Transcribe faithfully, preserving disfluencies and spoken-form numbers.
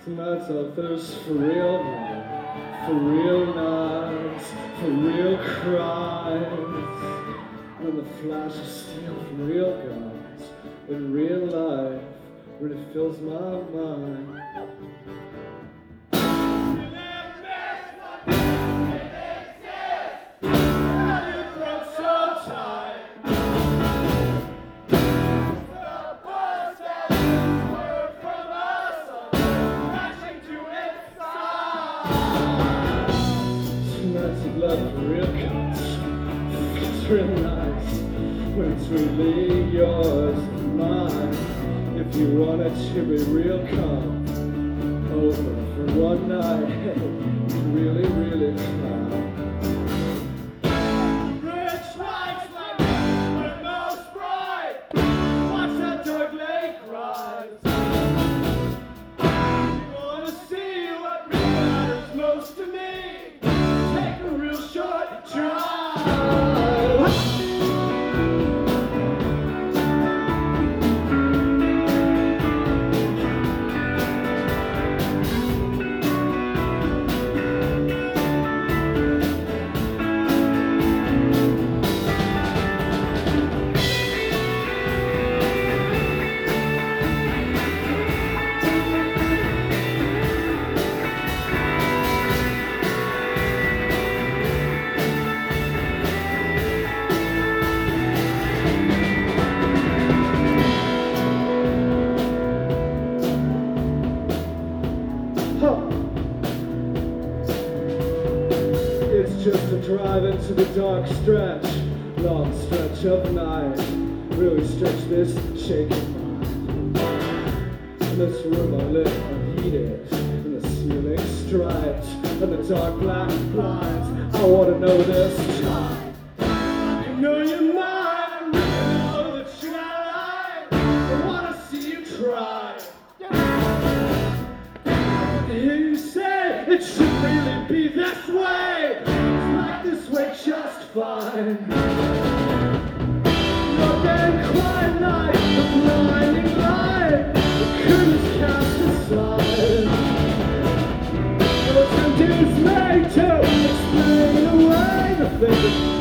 Tonight's our thirst for real love, for real nights, for real cries. When the flash of steel from real guns in real life really fills my mind. Tonight's a blood for real cuts. It's real nice when it's really yours and mine. If you want it to be real, come over for one night. Hey, really, really try. Rich lights like when most bright. Watch that dark lake rise. You wanna see what matters most to me? Take a real short drive. It's just a drive into the dark stretch, long stretch of night. Really stretch this shaking mind. In this room I live unheated, and the ceiling striped, and the dark black blinds. I wanna know this time. You know you're mine. You know that you got right. I wanna see you try. I hear you say it should really be this way. It's like this way just fine. Your damn quiet night, the blinding light, the curtains cast aside. Your attempt is made to explain away the things